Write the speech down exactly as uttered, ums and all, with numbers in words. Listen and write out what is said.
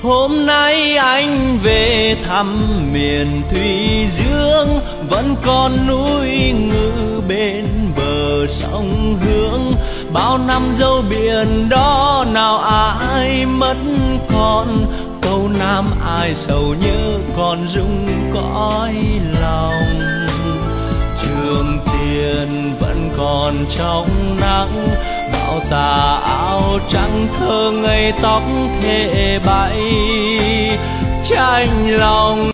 Hôm nay anh về thăm miền Thủy Dương, vẫn còn núi ngự bên bờ sông Hương. Bao năm dấu biển đó nào ai mất còn, câu nam ai sầu nhớ còn rung cõi lòng. Trường Tiền vẫn còn trong nắng, bao tà áo trắng thơ ngây tóc thề bay, tranh lòng